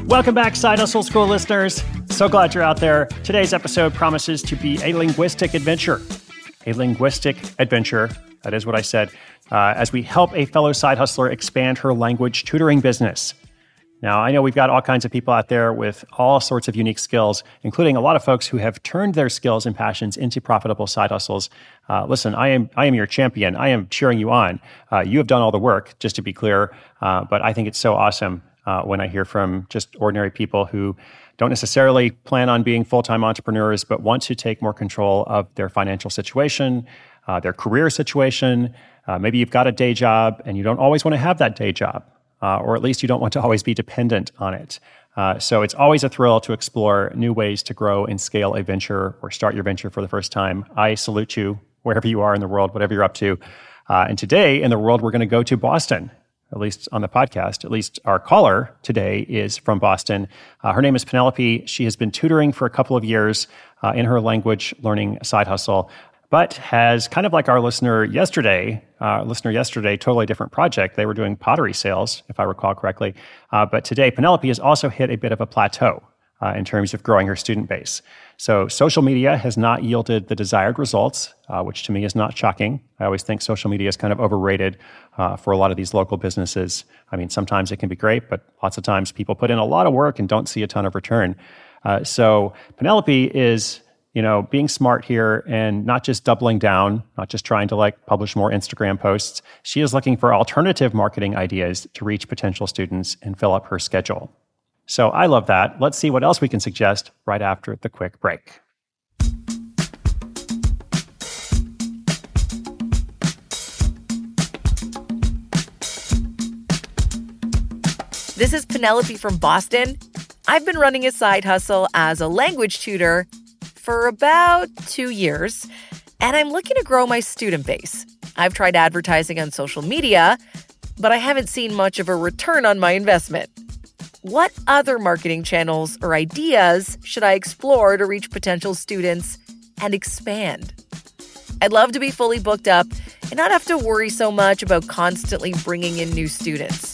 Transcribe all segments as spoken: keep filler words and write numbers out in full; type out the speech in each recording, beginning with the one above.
Welcome back, Side Hustle School listeners. So glad you're out there. Today's episode promises to be a linguistic adventure. A linguistic adventure, that is what I said, uh, as we help a fellow side hustler expand her language tutoring business. Now, I know we've got all kinds of people out there with all sorts of unique skills, including a lot of folks who have turned their skills and passions into profitable side hustles. Uh, listen, I am I am your champion. I am cheering you on. Uh, you have done all the work, just to be clear, uh, but I think it's so awesome uh, when I hear from just ordinary people who don't necessarily plan on being full-time entrepreneurs, but want to take more control of their financial situation, uh, their career situation. Uh, maybe you've got a day job and you don't always want to have that day job. Uh, or at least you don't want to always be dependent on it. Uh, so it's always a thrill to explore new ways to grow and scale a venture or start your venture for the first time. I salute you wherever you are in the world, whatever you're up to. Uh, and today in the world, we're going to go to Boston, at least on the podcast. At least our caller today is from Boston. Uh, her name is Penelope. She has been tutoring for a couple of years uh, in her language learning side hustle, but has kind of like our listener yesterday, uh, listener yesterday, totally different project. They were doing pottery sales, if I recall correctly. Uh, but today, Penelope has also hit a bit of a plateau uh, in terms of growing her student base. So social media has not yielded the desired results, uh, which to me is not shocking. I always think social media is kind of overrated uh, for a lot of these local businesses. I mean, sometimes it can be great, but lots of times people put in a lot of work and don't see a ton of return. Uh, so Penelope is you know, being smart here and not just doubling down, not just trying to like publish more Instagram posts. She is looking for alternative marketing ideas to reach potential students and fill up her schedule. So I love that. Let's see what else we can suggest right after the quick break. This is Penelope from Boston. I've been running a side hustle as a language tutor for about two years, and I'm looking to grow my student base. I've tried advertising on social media, but I haven't seen much of a return on my investment. What other marketing channels or ideas should I explore to reach potential students and expand? I'd love to be fully booked up and not have to worry so much about constantly bringing in new students.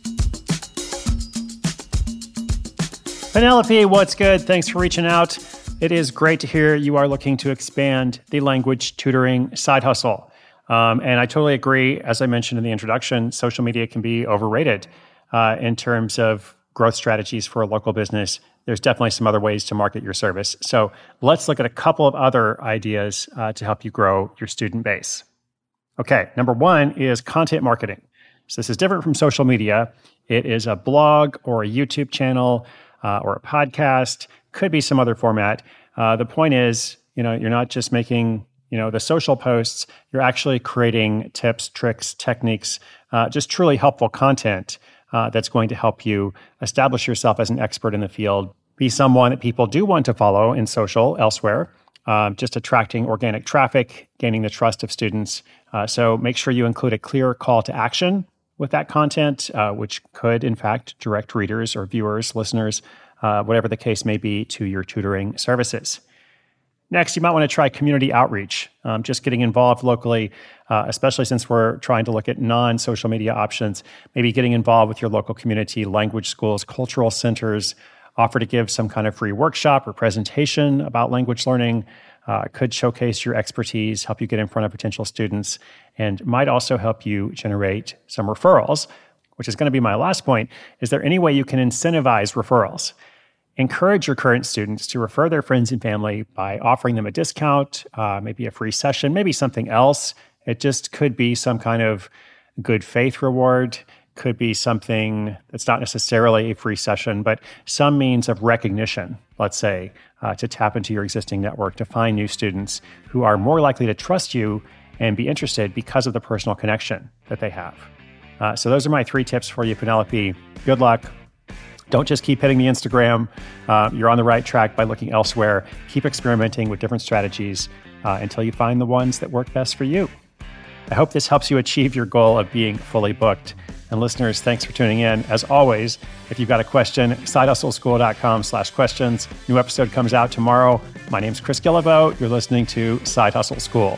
Penelope, what's good? Thanks for reaching out. It is great to hear you are looking to expand the language tutoring side hustle. Um, and I totally agree. As I mentioned in the introduction, social media can be overrated uh, in terms of growth strategies for a local business. There's definitely some other ways to market your service. So let's look at a couple of other ideas uh, to help you grow your student base. Okay, number one is content marketing. So this is different from social media. It is a blog or a YouTube channel uh, or a podcast. Could be some other format. Uh, the point is, you know, you're not just making, you know, the social posts. You're actually creating tips, tricks, techniques, uh, just truly helpful content uh, that's going to help you establish yourself as an expert in the field, be someone that people do want to follow in social elsewhere, uh, just attracting organic traffic, gaining the trust of students. Uh, so make sure you include a clear call to action with that content, uh, which could, in fact, direct readers or viewers, listeners, Uh, whatever the case may be, to your tutoring services. Next, you might want to try community outreach, um, just getting involved locally, uh, especially since we're trying to look at non-social media options, maybe getting involved with your local community, language schools, cultural centers, offer to give some kind of free workshop or presentation about language learning, uh, could showcase your expertise, help you get in front of potential students, and might also help you generate some referrals, which is going to be my last point. Is there any way you can incentivize referrals? Encourage your current students to refer their friends and family by offering them a discount, uh, maybe a free session, maybe something else. It just could be some kind of good faith reward, could be something that's not necessarily a free session, but some means of recognition, let's say, uh, to tap into your existing network to find new students who are more likely to trust you and be interested because of the personal connection that they have. Uh, so those are my three tips for you, Penelope. Good luck. Don't just keep hitting the Instagram. Uh, you're on the right track by looking elsewhere. Keep experimenting with different strategies uh, until you find the ones that work best for you. I hope this helps you achieve your goal of being fully booked. And listeners, thanks for tuning in. As always, if you've got a question, sidehustleschool.com slash questions. New episode comes out tomorrow. My name's Chris Guillebeau. You're listening to Side Hustle School.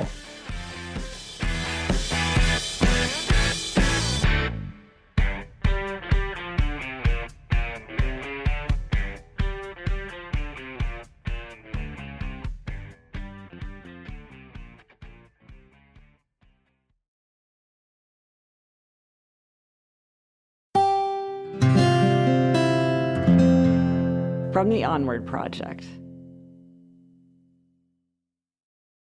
From the Onward Project.